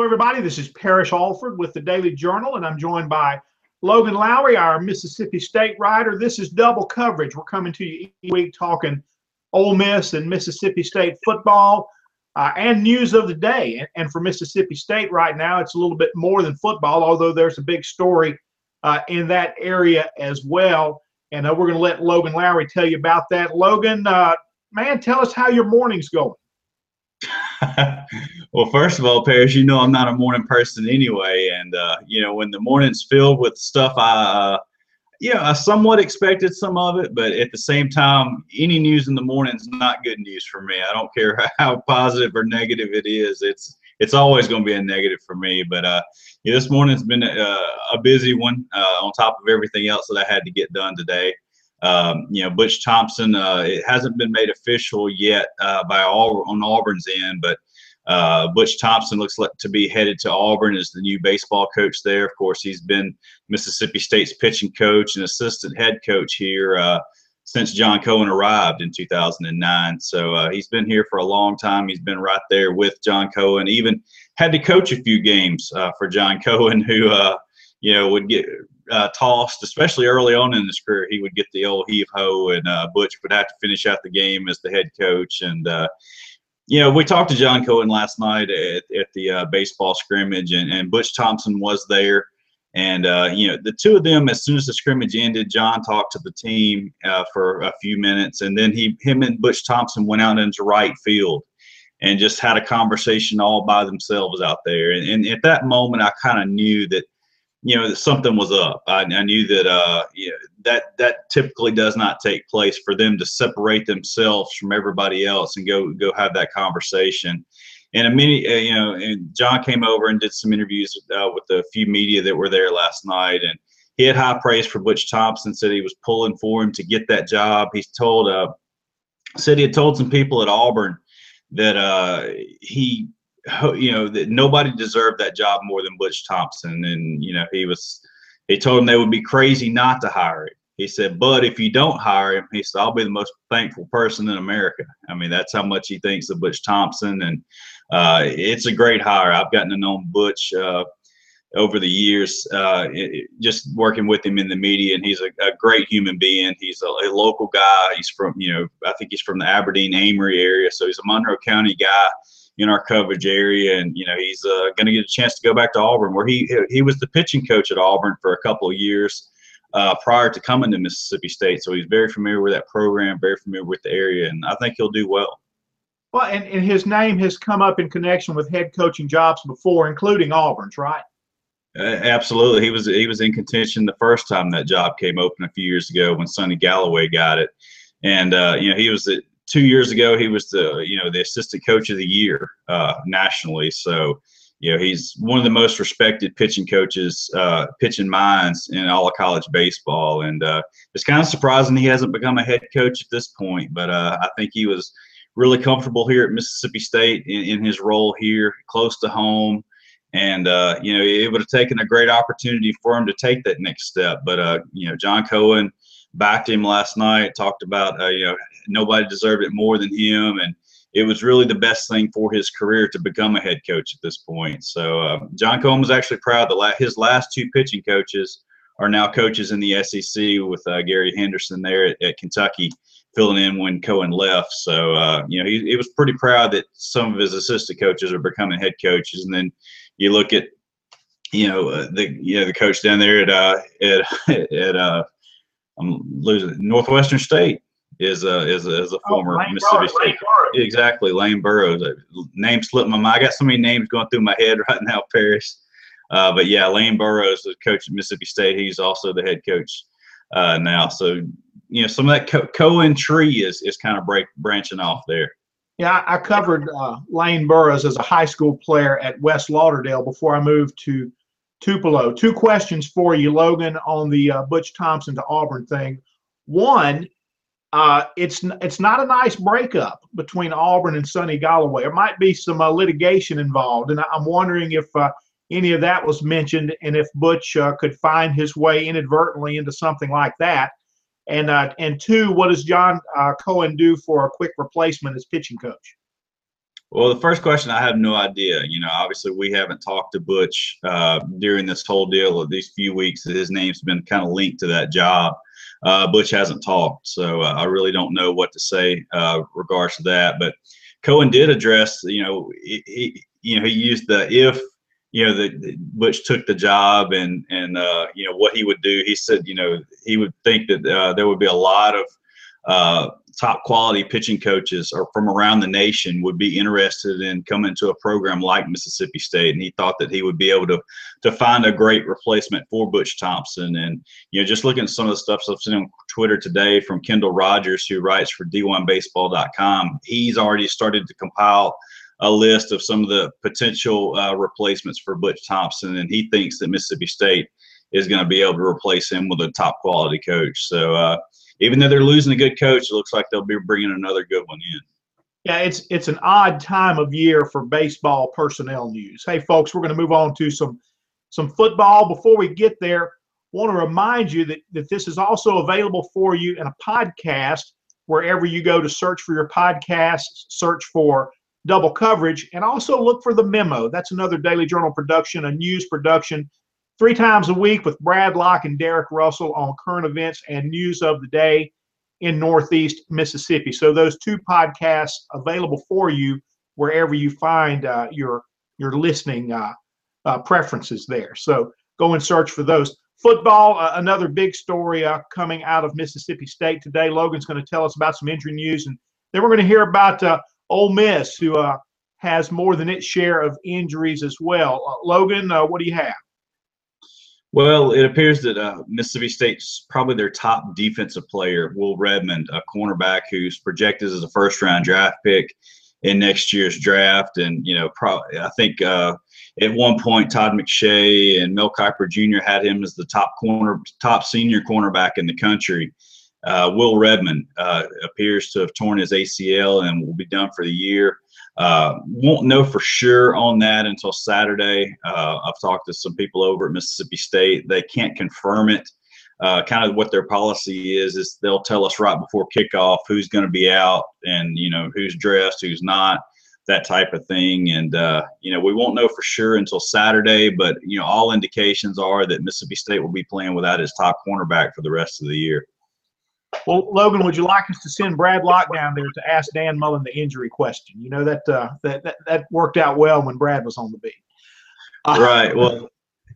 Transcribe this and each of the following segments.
everybody. This is Parrish Alford with the Daily Journal, and I'm joined by Logan Lowry, our Mississippi State writer. This is double coverage. We're coming to you each week talking Ole Miss and Mississippi State football and news of the day. And for Mississippi State right now, it's a little bit more than football, although there's a big story in that area as well. And we're going to let Logan Lowry tell you about that. Logan, man, tell us how your morning's going. Well, first of all, Parrish, you know I'm not a morning person anyway, and when the morning's filled with stuff, I somewhat expected some of it, but at the same time, any news in the morning is not good news for me. I don't care how positive or negative it is; it's always going to be a negative for me. But this morning's been a busy one on top of everything else that I had to get done today. Butch Thompson, it hasn't been made official yet on Auburn's end, but Butch Thompson looks like to be headed to Auburn as the new baseball coach there. Of course, he's been Mississippi State's pitching coach and assistant head coach here since John Cohen arrived in 2009. So he's been here for a long time. He's been right there with John Cohen, even had to coach a few games for John Cohen, who would get tossed, especially early on in his career. He would get the old heave-ho, and Butch would have to finish out the game as the head coach. And we talked to John Cohen last night at the baseball scrimmage, and Butch Thompson was there. And the two of them, as soon as the scrimmage ended, John talked to the team for a few minutes, and then him and Butch Thompson went out into right field and just had a conversation all by themselves out there. And at that moment, I kind of knew that that something was up. I knew that that typically does not take place, for them to separate themselves from everybody else and go have that conversation. And and John came over and did some interviews with a few media that were there last night, and he had high praise for Butch Thompson. Said he was pulling for him to get that job. He said he had told some people at Auburn that that nobody deserved that job more than Butch Thompson. And, he told him they would be crazy not to hire him. He said, but if you don't hire him, he said, I'll be the most thankful person in America. I mean, that's how much he thinks of Butch Thompson. And it's a great hire. I've gotten to know Butch over the years, just working with him in the media, and he's a great human being. He's a local guy. He's from, I think he's from the Aberdeen Amory area. So he's a Monroe County guy in our coverage area, and he's going to get a chance to go back to Auburn, where he was the pitching coach at Auburn for a couple of years prior to coming to Mississippi State. So he's very familiar with that program, very familiar with the area, and I think he'll do well. Well, and his name has come up in connection with head coaching jobs before, including Auburn's, right? Absolutely. He was in contention the first time that job came open a few years ago when Sonny Galloway got it, and he was 2 years ago, he was the assistant coach of the year nationally. So, he's one of the most respected pitching coaches, pitching minds in all of college baseball. And it's kind of surprising he hasn't become a head coach at this point. But I think he was really comfortable here at Mississippi State in his role here, close to home. And, it would have taken a great opportunity for him to take that next step. But, John Cohen backed him last night, talked about, nobody deserved it more than him. And it was really the best thing for his career to become a head coach at this point. So John Cohen was actually proud that his last two pitching coaches are now coaches in the SEC, with Gary Henderson there at Kentucky filling in when Cohen left. So, he was pretty proud that some of his assistant coaches are becoming head coaches. And then you look at, the coach down there at I'm losing it. Northwestern State is a former Mississippi State. Exactly, Lane Burroughs. Name slipped my mind. I got so many names going through my head right now, Parrish. But yeah, Lane Burroughs is coach at Mississippi State. He's also the head coach now. So some of that Cohen tree is kind of branching off there. Yeah, I covered Lane Burroughs as a high school player at West Lauderdale before I moved to Tupelo. Two questions for you, Logan, on the Butch Thompson to Auburn thing. One, it's not a nice breakup between Auburn and Sonny Galloway. There might be some litigation involved, and I'm wondering if any of that was mentioned, and if Butch could find his way inadvertently into something like that. And two, what does John Cohen do for a quick replacement as pitching coach? Well, the first question, I have no idea. You know, obviously we haven't talked to Butch during this whole deal of these few weeks. His name's been kind of linked to that job. Butch hasn't talked, so I really don't know what to say regards to that. But Cohen did address, he used the if, Butch took the job and what he would do. He said, he would think that there would be a lot of top quality pitching coaches or from around the nation would be interested in coming to a program like Mississippi State. And he thought that he would be able to find a great replacement for Butch Thompson. And, just looking at some of the stuff I've seen on Twitter today from Kendall Rogers, who writes for D1Baseball.com, he's already started to compile a list of some of the potential replacements for Butch Thompson. And he thinks that Mississippi State is going to be able to replace him with a top quality coach. So, even though they're losing a good coach, it looks like they'll be bringing another good one in. Yeah, it's an odd time of year for baseball personnel news. Hey, folks, we're going to move on to some football. Before we get there, I want to remind you that this is also available for you in a podcast wherever you go to search for your podcast, search for Double Coverage, and also look for The Memo. That's another Daily Journal production, a news production, 3 times a week with Brad Locke and Derek Russell on current events and news of the day in Northeast Mississippi. So those 2 podcasts available for you wherever you find your listening preferences there. So go and search for those. Football, another big story coming out of Mississippi State today. Logan's going to tell us about some injury news, and then we're going to hear about Ole Miss, who has more than its share of injuries as well. Logan, what do you have? Well, it appears that Mississippi State's probably their top defensive player, Will Redmond, a cornerback who's projected as a first-round draft pick in next year's draft. And, I think at one point Todd McShay and Mel Kiper Jr. had him as the top senior cornerback in the country. Will Redmond appears to have torn his ACL and will be done for the year. Won't know for sure on that until Saturday. I've talked to some people over at Mississippi State. They can't confirm it. Kind of what their policy is they'll tell us right before kickoff who's going to be out and, who's dressed, who's not, that type of thing. And, we won't know for sure until Saturday, but, all indications are that Mississippi State will be playing without his top cornerback for the rest of the year. Well, Logan, would you like us to send Brad Locke down there to ask Dan Mullen the injury question? That worked out well when Brad was on the beat. Right. Well,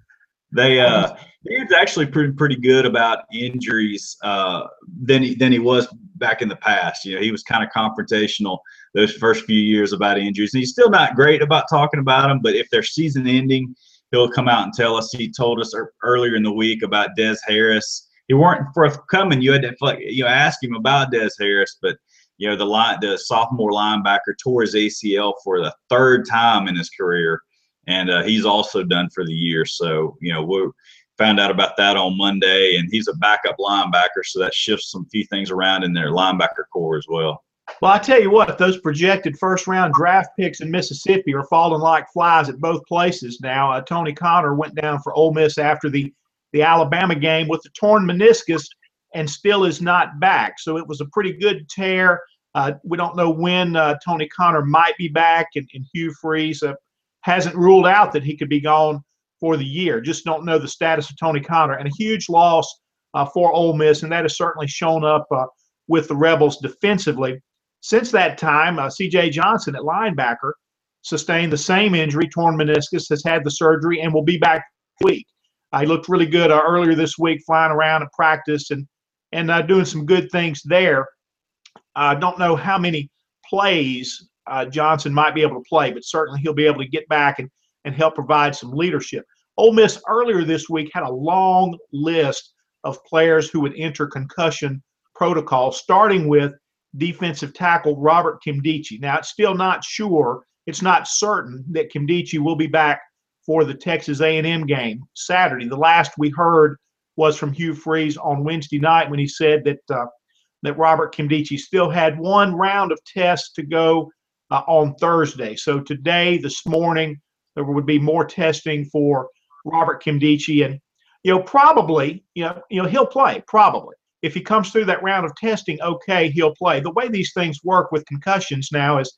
he's actually pretty good about injuries than he was back in the past. He was kind of confrontational those first few years about injuries. And he's still not great about talking about them, but if they're season ending, he'll come out and tell us. He told us earlier in the week about Des Harris. He weren't forthcoming. You had to ask him about Des Harris, but the sophomore linebacker tore his ACL for the 3rd time in his career, and he's also done for the year. So we found out about that on Monday, and he's a backup linebacker, so that shifts some few things around in their linebacker core as well. Well, I tell you what, those projected first-round draft picks in Mississippi are falling like flies at both places now. Tony Connor went down for Ole Miss after the Alabama game with the torn meniscus and still is not back. So it was a pretty good tear. We don't know when Tony Connor might be back, and Hugh Freeze hasn't ruled out that he could be gone for the year. Just don't know the status of Tony Connor. And a huge loss for Ole Miss, and that has certainly shown up with the Rebels defensively. Since that time, C.J. Johnson at linebacker sustained the same injury, torn meniscus, has had the surgery, and will be back this week. He looked really good earlier this week, flying around at practice and doing some good things there. I don't know how many plays Johnson might be able to play, but certainly he'll be able to get back and help provide some leadership. Ole Miss earlier this week had a long list of players who would enter concussion protocol, starting with defensive tackle Robert Nkemdiche. Now, it's still not sure, it's not certain that Nkemdiche will be back for the Texas A&M game Saturday. The last we heard was from Hugh Freeze on Wednesday night when he said that Robert Nkemdiche still had 1 round of tests to go on Thursday. So today, this morning, there would be more testing for Robert Nkemdiche, and probably he'll play. Probably, if he comes through that round of testing, okay, he'll play. The way these things work with concussions now is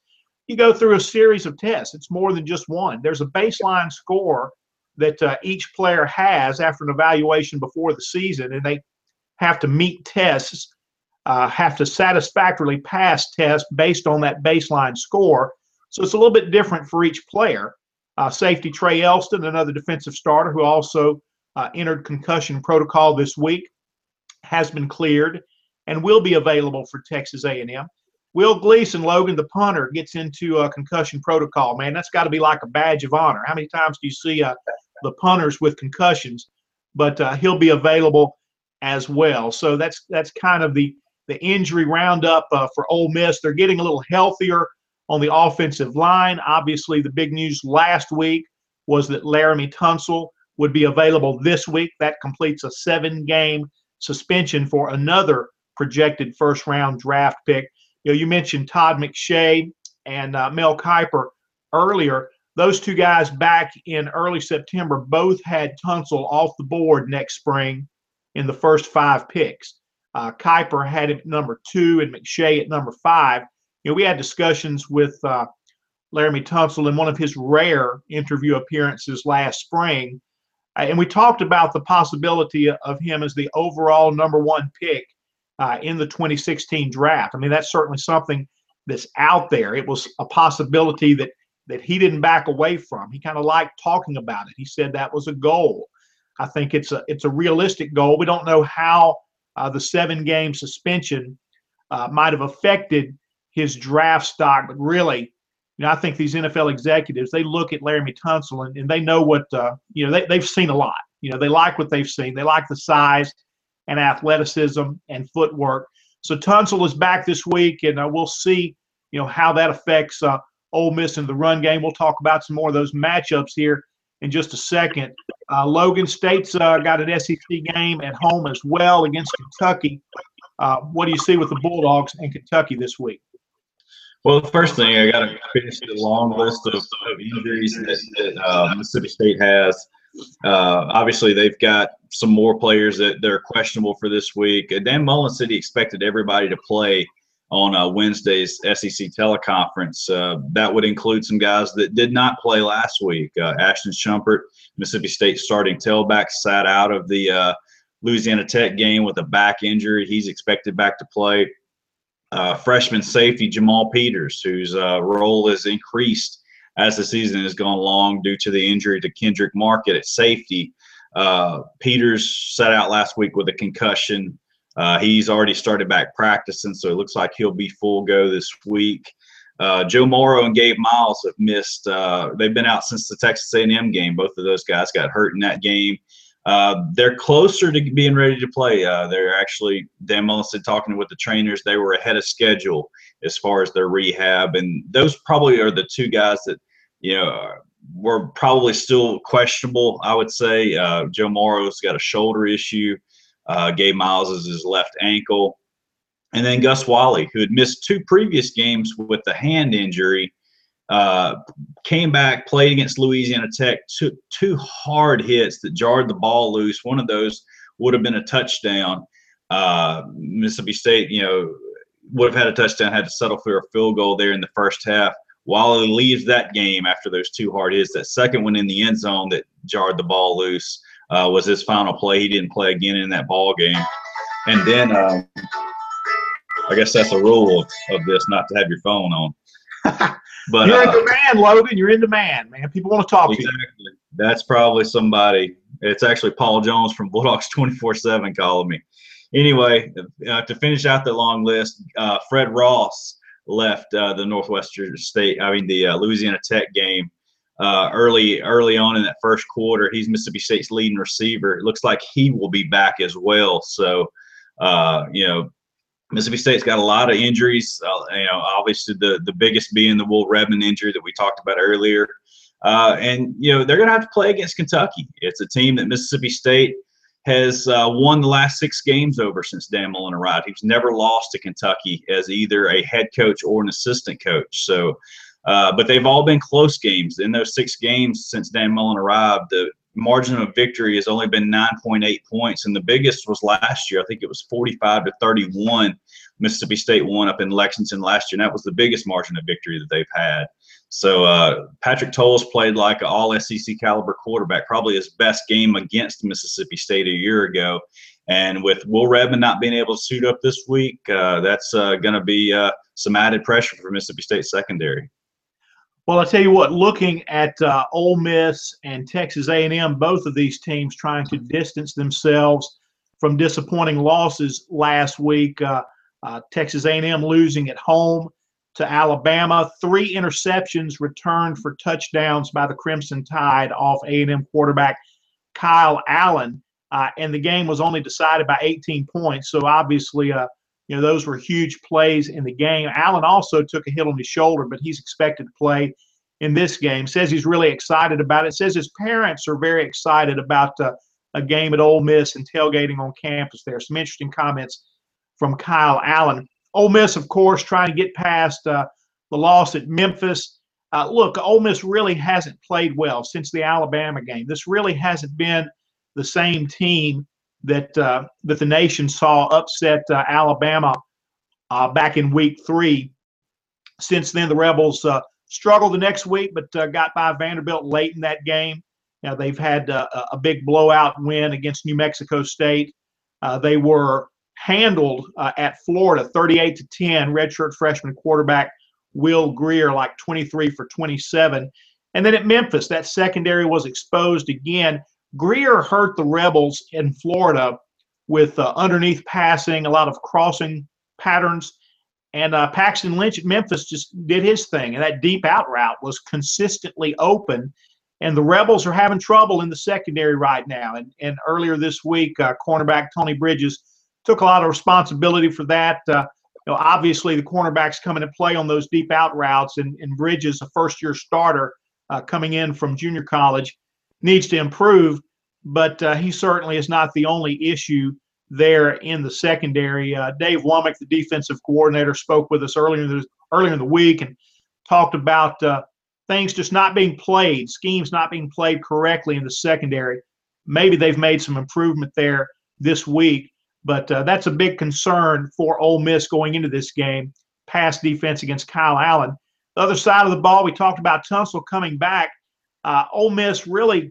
you go through a series of tests. It's more than just one. There's a baseline score that each player has after an evaluation before the season, and they have to meet tests, have to satisfactorily pass tests based on that baseline score. So it's a little bit different for each player. Safety Trey Elston, another defensive starter who also entered concussion protocol this week, has been cleared and will be available for Texas A&M. Will Gleason, Logan, the punter, gets into a concussion protocol. Man, that's got to be like a badge of honor. How many times do you see the punters with concussions? But he'll be available as well. So that's kind of the injury roundup for Ole Miss. They're getting a little healthier on the offensive line. Obviously, the big news last week was that Laremy Tunsil would be available this week. That completes a 7-game suspension for another projected first-round draft pick. You mentioned Todd McShay and Mel Kiper earlier. Those two guys back in early September both had Tunsil off the board next spring in the first 5 picks. Kiper had it at number 2 and McShay at number 5. We had discussions with Laremy Tunsil in one of his rare interview appearances last spring, and we talked about the possibility of him as the overall number 1 pick in the 2016 draft. I mean, that's certainly something that's out there. It was a possibility that he didn't back away from. He kind of liked talking about it. He said that was a goal. I think it's a realistic goal. We don't know how the 7-game suspension might have affected his draft stock, but really, I think these NFL executives, they look at Laremy Tunsil and they know what they've seen a lot. They like what they've seen. They like the size and athleticism and footwork. So Tunsil is back this week, and we'll see how that affects Ole Miss in the run game. We'll talk about some more of those matchups here in just a second. Logan, State's got an SEC game at home as well against Kentucky. What do you see with the Bulldogs and Kentucky this week? Well, the first thing, I got to finish the long list of injuries that Mississippi State has. Obviously, they've got some more players that they're questionable for this week. Dan Mullen said he expected everybody to play on Wednesday's SEC teleconference. That would include some guys that did not play last week. Ashton Shumpert, Mississippi State starting tailback, sat out of the Louisiana Tech game with a back injury. He's expected back to play. Freshman safety Jamal Peters, whose role has increased as the season has gone along due to the injury to Kendrick Market at safety. Peters sat out last week with a concussion. He's already started back practicing, so it looks like he'll be full go this week. Joe Morrow and Gabe Miles have missed. They've been out since the Texas A&M game. Both of those guys got hurt in that game. They're closer to being ready to play. They're actually, Dan Mullen said, talking with the trainers, they were ahead of schedule as far as their rehab. And those probably are the two guys that, were probably still questionable, I would say. Joe Morrow's got a shoulder issue. Gabe Miles is his left ankle. And then Gus Wally, who had missed 2 previous games with the hand injury, came back, played against Louisiana Tech, took 2 hard hits that jarred the ball loose. One of those would have been a touchdown. Mississippi State, would have had a touchdown, had to settle for a field goal there in the first half. Wally leaves that game after those 2 hard hits. That second one in the end zone that jarred the ball loose was his final play. He didn't play again in that ball game. And then I guess that's a rule of this, not to have your phone on. But you're in demand, Logan. You're in demand, man. People want to talk to you. Exactly. That's probably somebody. It's actually Paul Jones from Bulldogs 24/7 calling me. Anyway, to finish out the long list, Fred Ross left the Louisiana Tech game early on in that first quarter. He's Mississippi State's leading receiver. It looks like he will be back as well. So, Mississippi State's got a lot of injuries. Obviously the biggest being the Will Redmond injury that we talked about earlier. And they're going to have to play against Kentucky. It's a team that Mississippi State has won the last 6 games over since Dan Mullen arrived. He's never lost to Kentucky as either a head coach or an assistant coach. So, but they've all been close games. In those 6 games since Dan Mullen arrived, margin of victory has only been 9.8 points, and the biggest was last year. I think it was 45-31. Mississippi State won up in Lexington last year, and that was the biggest margin of victory that they've had. So Patrick Towles played like an all SEC caliber quarterback, probably his best game against Mississippi State a year ago. And with Will Redmond not being able to suit up this week, that's going to be some added pressure for Mississippi State secondary. Well, I'll tell you what, looking at Ole Miss and Texas A&M, both of these teams trying to distance themselves from disappointing losses last week. Texas A&M losing at home to Alabama. 3 interceptions returned for touchdowns by the Crimson Tide off A&M quarterback Kyle Allen. And the game was only decided by 18 points. So obviously, those were huge plays in the game. Allen also took a hit on his shoulder, but he's expected to play in this game. Says he's really excited about it. Says his parents are very excited about a game at Ole Miss and tailgating on campus there. Some interesting comments from Kyle Allen. Ole Miss, of course, trying to get past the loss at Memphis. Look, Ole Miss really hasn't played well since the Alabama game. This really hasn't been the same team that the nation saw upset Alabama back in week 3. Since then, the Rebels struggled the next week, but got by Vanderbilt late in that game. Now, they've had a big blowout win against New Mexico State. They were handled at Florida 38-10. Redshirt freshman quarterback Will Grier, like 23 for 27. And then at Memphis, that secondary was exposed again. Grier hurt the Rebels in Florida with underneath passing, a lot of crossing patterns. And Paxton Lynch at Memphis just did his thing. And that deep out route was consistently open. And the Rebels are having trouble in the secondary right now. And earlier this week, cornerback Tony Bridges took a lot of responsibility for that. Obviously, the cornerbacks come into play on those deep out routes. And Bridges, a first-year starter coming in from junior college, needs to improve, but he certainly is not the only issue there in the secondary. Dave Womack, the defensive coordinator, spoke with us earlier in the week and talked about things just not being played, schemes not being played correctly in the secondary. Maybe they've made some improvement there this week, but that's a big concern for Ole Miss going into this game, pass defense against Kyle Allen. The other side of the ball, we talked about Tunsil coming back. Ole Miss really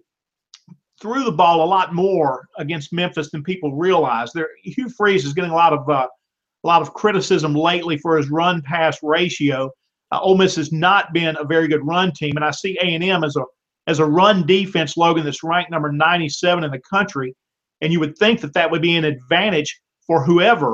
threw the ball a lot more against Memphis than people realize. Hugh Freeze is getting a lot of criticism lately for his run-pass ratio. Ole Miss has not been a very good run team, and I see A&M as a run defense, Logan, that's ranked number 97 in the country, and you would think that would be an advantage for whoever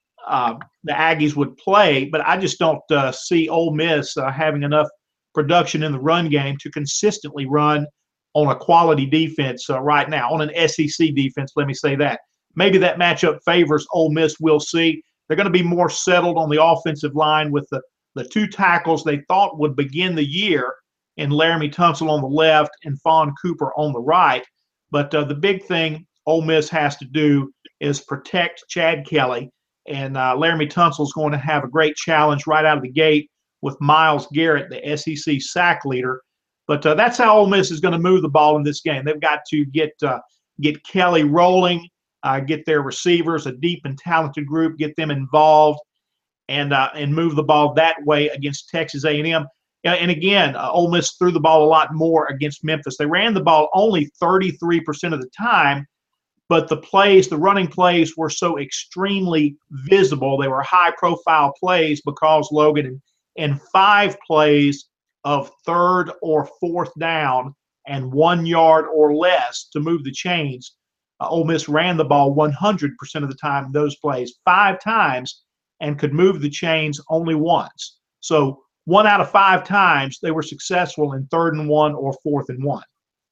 the Aggies would play, but I just don't see Ole Miss having enough production in the run game to consistently run on a quality defense right now, on an SEC defense, let me say that. Maybe that matchup favors Ole Miss, we'll see. They're going to be more settled on the offensive line with the 2 tackles they thought would begin the year in Laramie Tunsil on the left and Fawn Cooper on the right. But the big thing Ole Miss has to do is protect Chad Kelly, and Laramie Tunsil is going to have a great challenge right out of the gate with Myles Garrett, the SEC sack leader. But that's how Ole Miss is going to move the ball in this game. They've got to get Kelly rolling, get their receivers, a deep and talented group, get them involved, and move the ball that way against Texas A&M. And again, Ole Miss threw the ball a lot more against Memphis. They ran the ball only 33% of the time, but the running plays were so extremely visible. They were high-profile plays because, Logan, in 5 plays of 3rd or 4th down and 1 yard or less to move the chains, Ole Miss ran the ball 100% of the time in those plays 5 times and could move the chains only once. So 1 out of 5 times they were successful in 3rd and 1 or 4th and 1.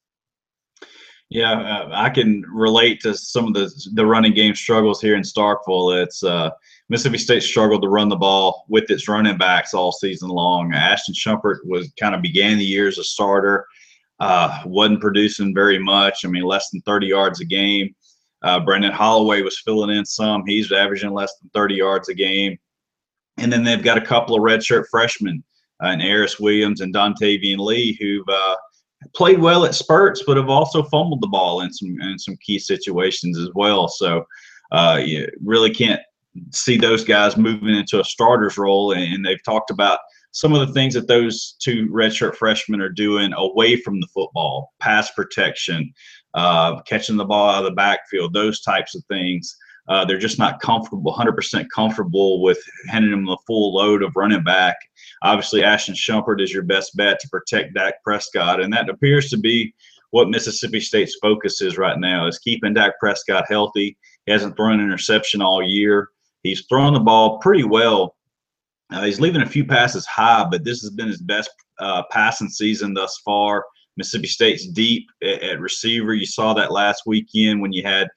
Yeah, I can relate to some of the running game struggles here in Starkville. It's Mississippi State struggled to run the ball with its running backs all season long. Ashton Shumpert began the year as a starter, wasn't producing very much. I mean, less than 30 yards a game. Brendan Holloway was filling in some. He's averaging less than 30 yards a game. And then they've got a couple of redshirt freshmen, and Aris Williams and Dontavian Lee, who've played well at spurts, but have also fumbled the ball in some key situations as well. So you really can't see those guys moving into a starter's role. And they've talked about some of the things that those two redshirt freshmen are doing away from the football, pass protection, catching the ball out of the backfield, those types of things. They're just not comfortable, 100% comfortable with handing them the full load of running back. Obviously, Ashton Shumpert is your best bet to protect Dak Prescott, and that appears to be what Mississippi State's focus is right now, is keeping Dak Prescott healthy. He hasn't thrown an interception all year. He's thrown the ball pretty well. He's leaving a few passes high, but this has been his best passing season thus far. Mississippi State's deep at receiver. You saw that last weekend when you had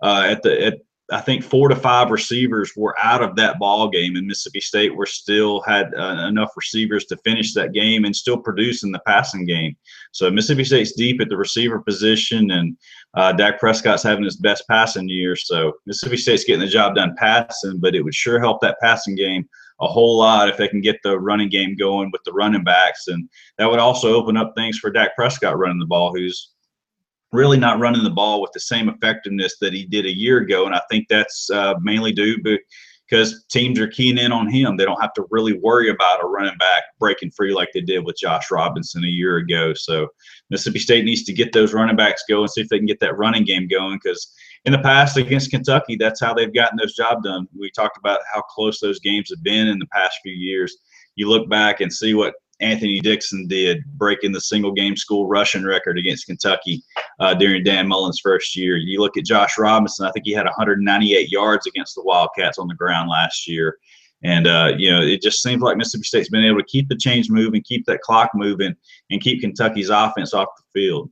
I think 4 to 5 receivers were out of that ball game, and Mississippi State still had enough receivers to finish that game and still produce in the passing game. So Mississippi State's deep at the receiver position, and Dak Prescott's having his best passing year. So Mississippi State's getting the job done passing, but it would sure help that passing game a whole lot if they can get the running game going with the running backs, and that would also open up things for Dak Prescott running the ball, who's really not running the ball with the same effectiveness that he did a year ago. And I think that's mainly due because teams are keying in on him. They don't have to really worry about a running back breaking free like they did with Josh Robinson a year ago. So Mississippi State needs to get those running backs going, see if they can get that running game going, because in the past against Kentucky, that's how they've gotten those jobs done. We talked about how close those games have been in the past few years. You look back and see what Anthony Dixon did, breaking the single-game school rushing record against Kentucky during Dan Mullen's first year. You look at Josh Robinson, I think he had 198 yards against the Wildcats on the ground last year. And, it just seems like Mississippi State's been able to keep the chains moving, keep that clock moving, and keep Kentucky's offense off the field.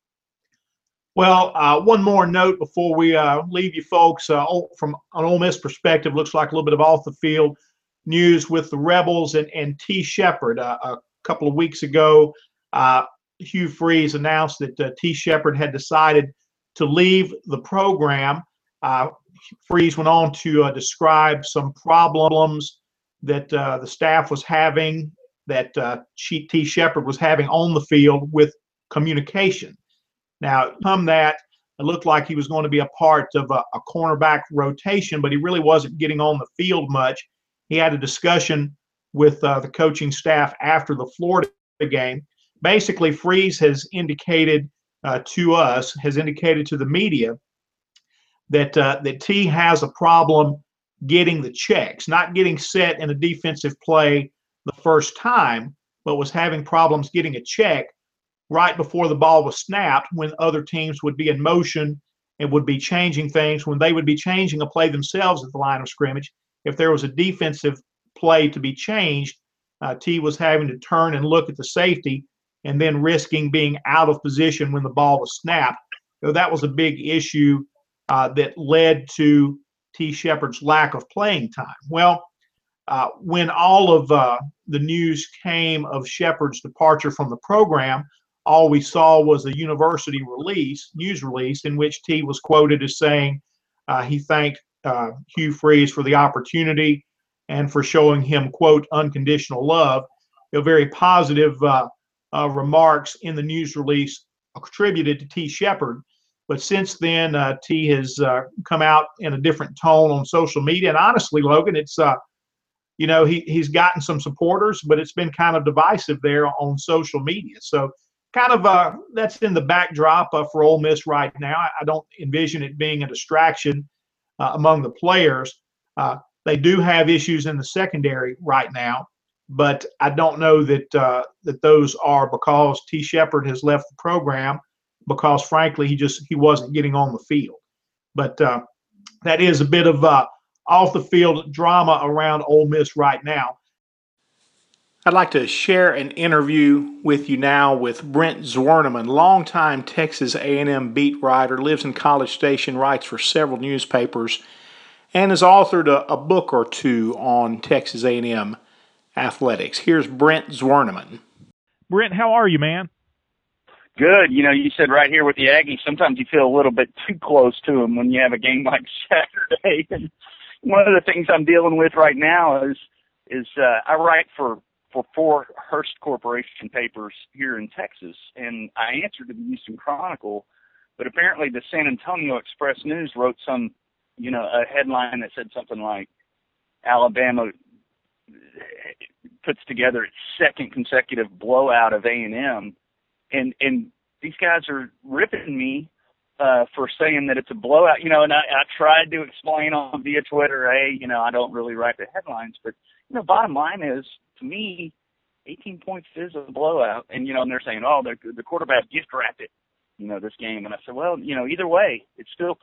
Well, one more note before we leave you folks. From an Ole Miss perspective, looks like a little bit of off-the-field news with the Rebels and T. Shepard. A couple of weeks ago, Hugh Freeze announced that T. Shepard had decided to leave the program. Freeze went on to describe some problems that the staff was having, that T. Shepard was having on the field with communication. Now, from that, it looked like he was going to be a part of a cornerback rotation, but he really wasn't getting on the field much. He had a discussion with the coaching staff after the Florida game. Basically, Freeze has indicated to us, has indicated to the media that T has a problem getting the checks, not getting set in a defensive play the first time, but was having problems getting a check right before the ball was snapped, when other teams would be in motion and would be changing things, when they would be changing a play themselves at the line of scrimmage. If there was a defensive play to be changed, T was having to turn and look at the safety and then risking being out of position when the ball was snapped. So that was a big issue that led to T. Shepard's lack of playing time. Well, when all of the news came of Shepard's departure from the program, all we saw was a university news release, in which T was quoted as saying he thanked Hugh Freeze for the opportunity and for showing him, quote, unconditional love. Very positive remarks in the news release attributed to T. Shepard. But since then, T has come out in a different tone on social media. And honestly, Logan, it's, he's gotten some supporters, but it's been kind of divisive there on social media. So kind of that's in the backdrop for Ole Miss right now. I don't envision it being a distraction among the players. They do have issues in the secondary right now, but I don't know that that those are because T. Shepard has left the program, because frankly he wasn't getting on the field. But that is a bit of off the field drama around Ole Miss right now. I'd like to share an interview with you now with Brent Zwerneman, longtime Texas A&M beat writer, lives in College Station, writes for several newspapers, and has authored a book or two on Texas A&M athletics. Here's Brent Zwerneman. Brent, how are you, man? Good. You said right here with the Aggies, sometimes you feel a little bit too close to them when you have a game like Saturday. And one of the things I'm dealing with right now is I write for 4 Hearst Corporation papers here in Texas, and I answered to the Houston Chronicle, but apparently the San Antonio Express News wrote a headline that said something like, Alabama puts together its second consecutive blowout of A&M, and these guys are ripping me for saying that it's a blowout, and I tried to explain on via Twitter, hey, I don't really write the headlines, but, bottom line is, to me, 18 points is a blowout, and, and they're saying, oh, the quarterback gift wrapped it, this game, and I said, well, either way, it's still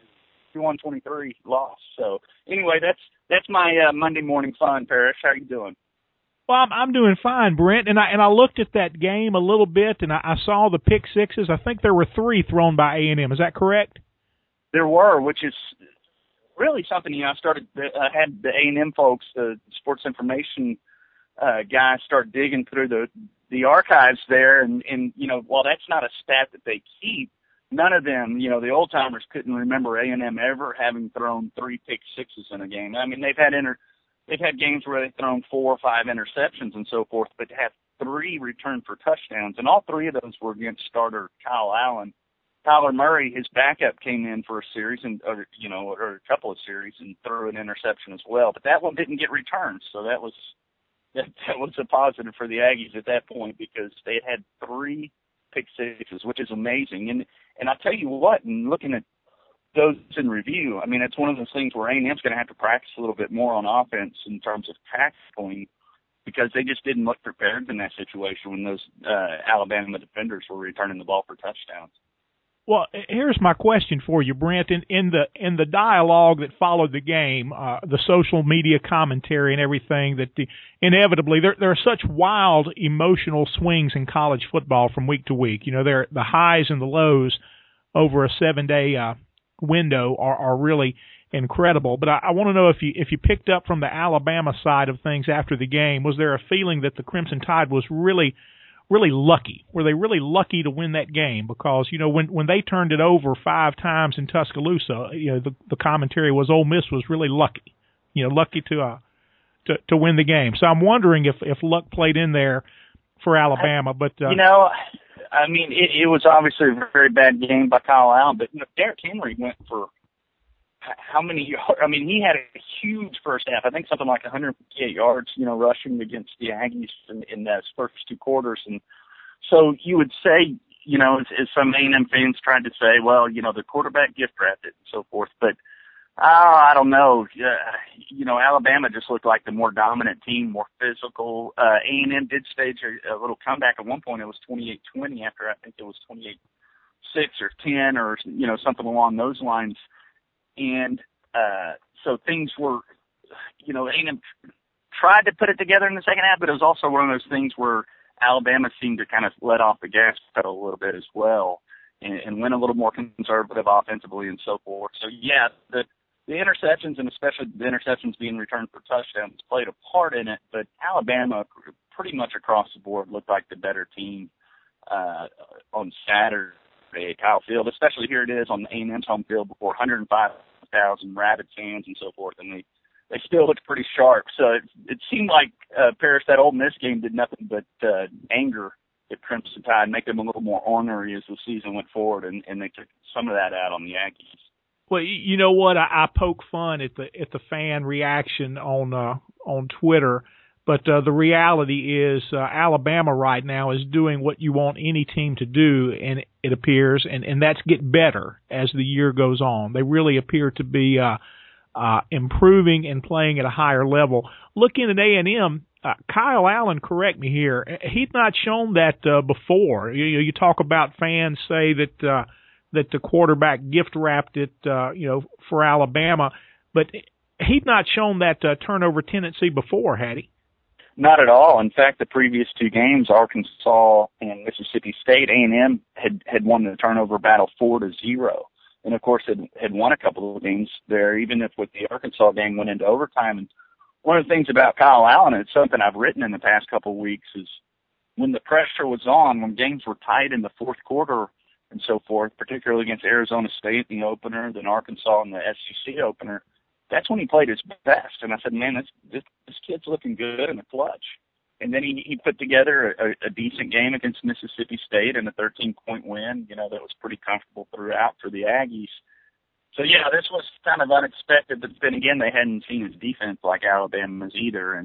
41-23 loss. So anyway, that's my Monday morning fun, Parrish. How are you doing? Well, I'm doing fine, Brent, and I looked at that game a little bit, and I saw the pick sixes. I think there were 3 thrown by A&M. Is that correct? There were, which is really something. I had the A&M folks, the sports information guys, start digging through the archives there, and while that's not a stat that they keep, none of them, the old timers couldn't remember A&M ever having thrown 3 pick sixes in a game. I mean, they've had games where they've thrown 4 or 5 interceptions and so forth, but to have 3 returned for touchdowns, and all 3 of those were against starter Kyle Allen. Tyler Murray, his backup, came in for a series or a couple of series and threw an interception as well, but that one didn't get returned, so that was a positive for the Aggies at that point because they had 3 pick sixes, which is amazing. And I tell you what, and looking at those in review, I mean, it's one of those things where A&M's going to have to practice a little bit more on offense in terms of tackling because they just didn't look prepared in that situation when those Alabama defenders were returning the ball for touchdowns. Well, here's my question for you, Brent. In the dialogue that followed the game, the social media commentary and everything, that inevitably there are such wild emotional swings in college football from week to week. There the highs and the lows over a 7-day window are really incredible. But I want to know if you picked up from the Alabama side of things after the game. Was there a feeling that the Crimson Tide was really lucky? Were they really lucky to win that game? Because, when they turned it over 5 times in Tuscaloosa, the commentary was Ole Miss was really lucky, lucky to win the game. So I'm wondering if luck played in there for Alabama. But I mean, it was obviously a very bad game by Kyle Allen, but Derrick Henry went for how many yards? I mean, he had a huge first half. I think something like 158 yards, rushing against the Aggies in those first 2 quarters. And so you would say, as some A&M fans tried to say, well, the quarterback gift wrapped it and so forth. But I don't know. Alabama just looked like the more dominant team, more physical. A&M did stage a little comeback at one point. It was 28-20 after I think it was 28-6 or 10 or, something along those lines. And so things were, A&M tried to put it together in the second half, but it was also one of those things where Alabama seemed to kind of let off the gas pedal a little bit as well and went a little more conservative offensively and so forth. So, yeah, the interceptions, and especially the interceptions being returned for touchdowns, played a part in it, but Alabama pretty much across the board looked like the better team on Saturday at Kyle Field, especially here it is on the A&M's home field before 105,000 rabid fans and so forth, and they still looked pretty sharp. So it seemed like Parrish, that Ole Miss game did nothing but anger the Crimson Tide, make them a little more ornery as the season went forward, and they took some of that out on the Aggies. Well, you know what? I poke fun at the fan reaction on Twitter. But the reality is Alabama right now is doing what you want any team to do, and it appears, and that's get better as the year goes on. They really appear to be improving and playing at a higher level. Looking at A&M, Kyle Allen, correct me here, he's not shown that before. You talk about fans say that the quarterback gift wrapped it, for Alabama, but he'd not shown that turnover tendency before, had he? Not at all. In fact, the previous 2 games, Arkansas and Mississippi State, A&M had won the turnover battle 4-0. And, of course, had won a couple of games there, even if with the Arkansas game went into overtime. And one of the things about Kyle Allen, and it's something I've written in the past couple of weeks, is when the pressure was on, when games were tight in the fourth quarter and so forth, particularly against Arizona State in the opener, then Arkansas in the SEC opener, that's when he played his best. And I said, man, this kid's looking good in the clutch. And then he put together a decent game against Mississippi State and a 13-point win, you know, that was pretty comfortable throughout for the Aggies. So, yeah, this was kind of unexpected, but then again, they hadn't seen his defense like Alabama's either.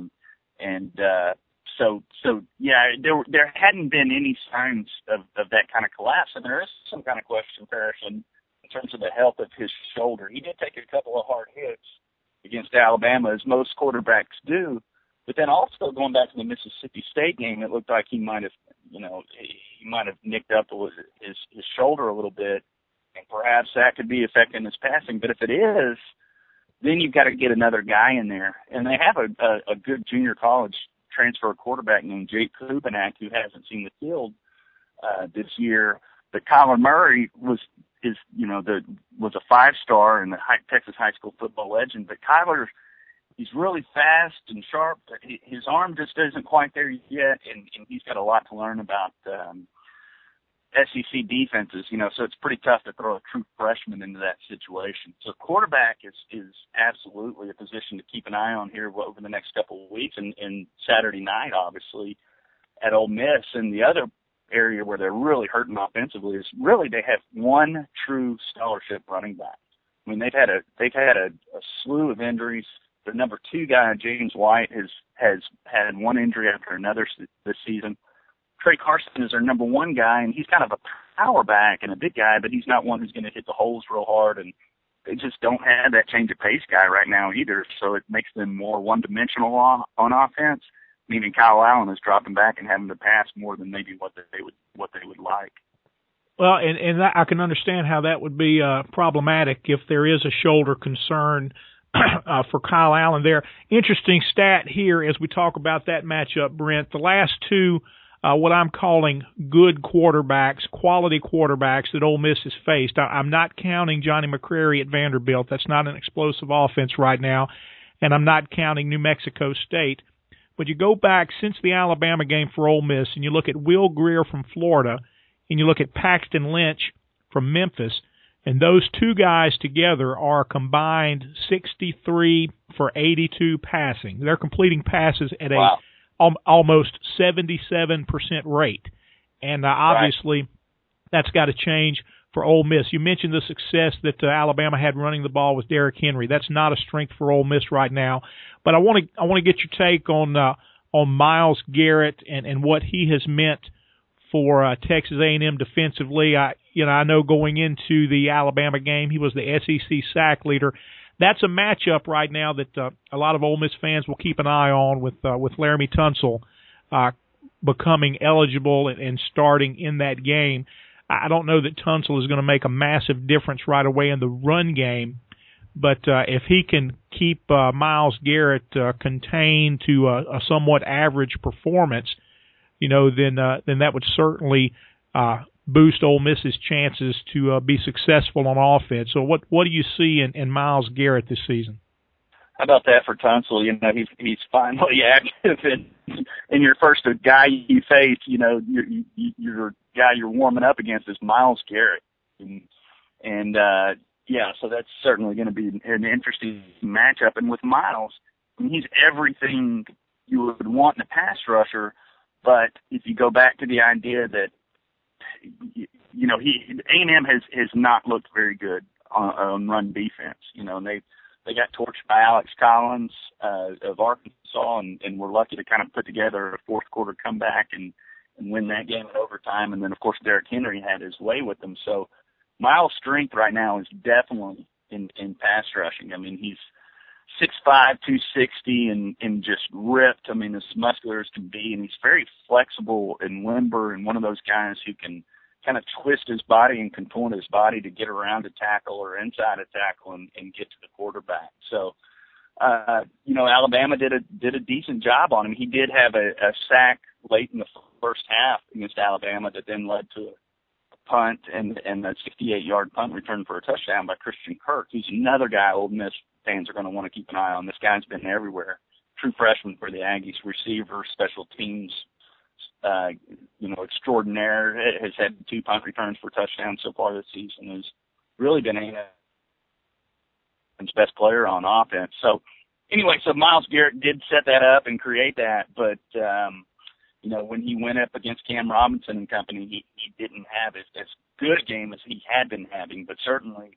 So yeah, there hadn't been any signs of that kind of collapse. And there is some kind of question, Parrish, in terms of the health of his shoulder. He did take a couple of hard hits against Alabama, as most quarterbacks do. But then also going back to the Mississippi State game, it looked like he might have nicked up his shoulder a little bit, and perhaps that could be affecting his passing. But if it is, then you've got to get another guy in there. And they have a good junior college transfer quarterback named Jake Kubinak, who hasn't seen the field this year. But Kyler Murray was a 5-star and the Texas high school football legend. But Kyler, he's really fast and sharp. His arm just isn't quite there yet, and he's got a lot to learn about SEC defenses, you know, so it's pretty tough to throw a true freshman into that situation. So quarterback is absolutely a position to keep an eye on here over the next couple of weeks, and Saturday night, obviously, at Ole Miss. And the other area where they're really hurting offensively is really they have one true scholarship running back. I mean, they've had a slew of injuries. The number 2 guy, James White, has had one injury after another this season. Trey Carson is their number 1 guy, and he's kind of a power back and a big guy, but he's not one who's going to hit the holes real hard, and they just don't have that change of pace guy right now either, so it makes them more one-dimensional on offense, meaning Kyle Allen is dropping back and having to pass more than maybe what they would like. Well, and I can understand how that would be problematic if there is a shoulder concern for Kyle Allen there. Interesting stat here as we talk about that matchup, Brent. The last 2, what I'm calling good quarterbacks, quality quarterbacks that Ole Miss has faced. I'm not counting Johnny McCrary at Vanderbilt. That's not an explosive offense right now. And I'm not counting New Mexico State. But you go back since the Alabama game for Ole Miss, and you look at Will Grier from Florida, and you look at Paxton Lynch from Memphis, and those 2 guys together are combined 63 for 82 passing. They're completing passes at almost 77% rate. And obviously that's got to change for Ole Miss. You mentioned the success that Alabama had running the ball with Derrick Henry. That's not a strength for Ole Miss right now. But I want to get your take on Myles Garrett and what he has meant for Texas A&M defensively. I know going into the Alabama game, he was the SEC sack leader. That's a matchup right now that a lot of Ole Miss fans will keep an eye on with Laramie Tunsil becoming eligible and starting in that game. I don't know that Tunsil is going to make a massive difference right away in the run game, but if he can keep Myles Garrett contained to a somewhat average performance, you know, then that would certainly boost Ole Miss's chances to be successful on offense. So what do you see in Myles Garrett this season? How about that for Tunsil? You know, he's finally active, and your first guy you face, you know, your guy you're warming up against is Myles Garrett, and so that's certainly going to be an interesting matchup. And with Myles, I mean, he's everything you would want in a pass rusher, but if you go back to the idea that, you know, A&M has not looked very good on run defense, you know, and they got torched by Alex Collins of Arkansas, and were lucky to kind of put together a fourth quarter comeback and win that game in overtime. And then, of course, Derrick Henry had his way with them. So Myles' strength right now is definitely in pass rushing. I mean, he's 6'5", 260, and just ripped. I mean, as muscular as can be, and he's very flexible and limber, and one of those guys who can kind of twist his body and contort his body to get around a tackle or inside a tackle and get to the quarterback. So, you know, Alabama did a decent job on him. He did have a sack late in the first half against Alabama that then led to a punt and a 68-yard punt return for a touchdown by Christian Kirk, who's another guy Ole Miss fans are going to want to keep an eye on. This guy's been everywhere. True freshman for the Aggies, receiver, special teams, you know, extraordinaire. Has had 2 punt returns for touchdowns so far this season. Has really been A&M's best player on offense. So anyway, so Myles Garrett did set that up and create that, but when he went up against Cam Robinson and company, he didn't have as good a game as he had been having, but certainly,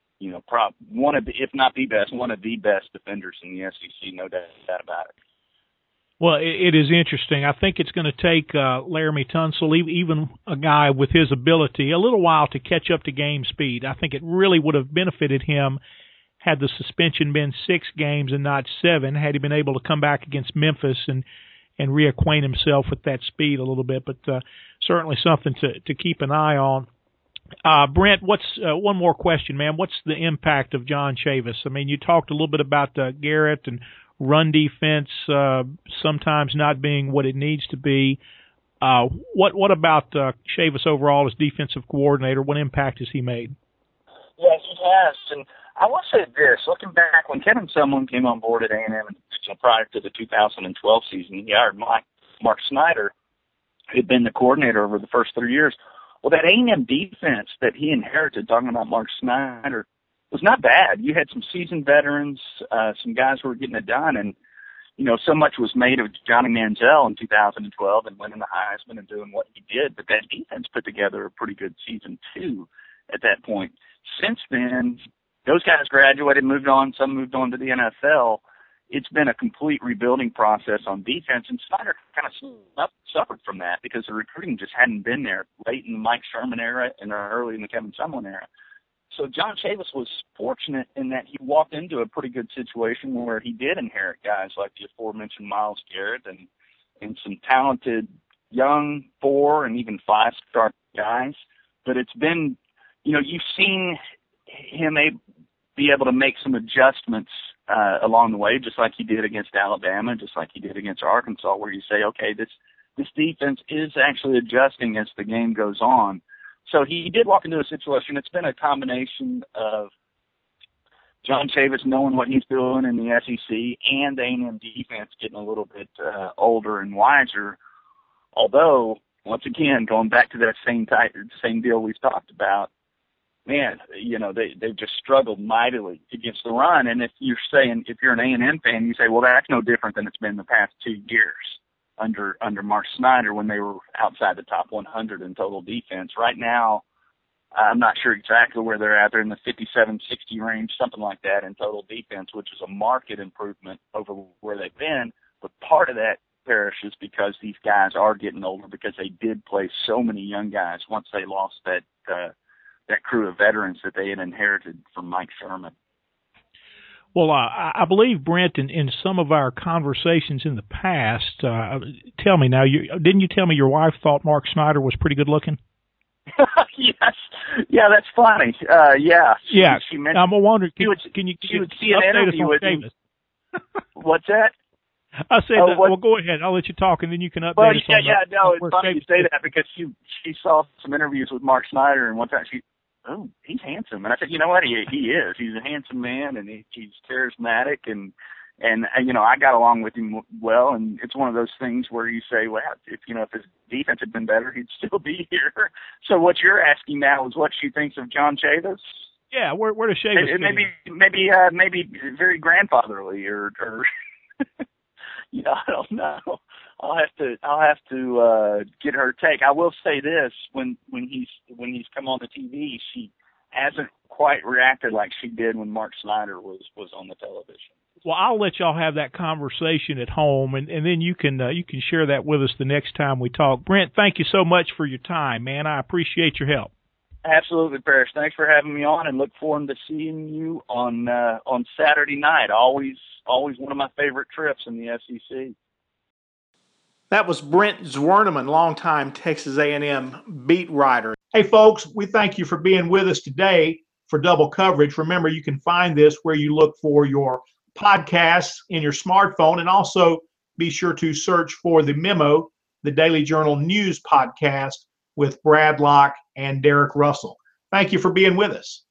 one of the, if not the best, one of the best defenders in the SEC, no doubt about it. Well, it is interesting. I think it's going to take Laremy Tunsil, even a guy with his ability, a little while to catch up to game speed. I think it really would have benefited him had the suspension been 6 games and not 7, had he been able to come back against Memphis and reacquaint himself with that speed a little bit. But certainly something to keep an eye on. Brent, what's one more question, man? What's the impact of John Chavis? I mean, you talked a little bit about Garrett and run defense sometimes not being what it needs to be. What about Chavis overall as defensive coordinator? What impact has he made? Yeah, he has. And I will say this, looking back, when Kevin Sumlin came on board at A&M prior to the 2012 season, he hired Mark Snyder, who had been the coordinator over the first 3 years. Well, that A&M defense that he inherited, talking about Mark Snyder, was not bad. You had some seasoned veterans, some guys who were getting it done, and so much was made of Johnny Manziel in 2012 and winning the Heisman and doing what he did. But that defense put together a pretty good season too at that point. Since then, those guys graduated, moved on. Some moved on to the NFL. It's been a complete rebuilding process on defense, and Snyder kind of suffered from that because the recruiting just hadn't been there late in the Mike Sherman era and early in the Kevin Sumlin era. So John Chavis was fortunate in that he walked into a pretty good situation where he did inherit guys like the aforementioned Myles Garrett and some talented young 4 and even 5-star guys. But it's been, you've seen him be able to make some adjustments along the way, just like he did against Alabama, just like he did against Arkansas, where you say, okay, this defense is actually adjusting as the game goes on. So he did walk into a situation. It's been a combination of John Chavis knowing what he's doing in the SEC and the A&M defense getting a little bit older and wiser. Although, once again, going back to that same deal we've talked about, man, they've just struggled mightily against the run. And if you're an A&M fan, you say, well, that's no different than it's been the past 2 years under Mark Snyder when they were outside the top 100 in total defense. Right now, I'm not sure exactly where they're at. They're in the 57-60 range, something like that in total defense, which is a marked improvement over where they've been. But part of that, Parrish, is because these guys are getting older because they did play so many young guys once they lost that crew of veterans that they had inherited from Mike Sherman. Well, I believe, Brent, in some of our conversations in the past, tell me now, didn't you tell me your wife thought Mark Snyder was pretty good looking? Yes. Yeah, that's funny. Yeah. She mentioned, I'm wondering, can you see an interview with him? What's that? I said, well, go ahead. I'll let you talk, and then you can update us on that. No, it's funny you say that because she saw some interviews with Mark Snyder, and one time he's handsome. And I said, you know what, he is. He's a handsome man, and he's charismatic, and I got along with him well. And it's one of those things where you say, well, if his defense had been better, he'd still be here. So what you're asking now is what she thinks of John Chavis. Yeah, where does Chavis fit in? Maybe very grandfatherly or I don't know. I'll have to get her take. I will say this: when he's come on the TV, she hasn't quite reacted like she did when Mark Snyder was on the television. Well, I'll let y'all have that conversation at home, and then you can share that with us the next time we talk. Brent, thank you so much for your time, man. I appreciate your help. Absolutely, Parrish. Thanks for having me on, and look forward to seeing you on Saturday night. Always one of my favorite trips in the SEC. That was Brent Zwerneman, longtime Texas A&M beat writer. Hey, folks, we thank you for being with us today for Double Coverage. Remember, you can find this where you look for your podcasts in your smartphone, and also be sure to search for The Memo, the Daily Journal News podcast with Brad Locke and Derek Russell. Thank you for being with us.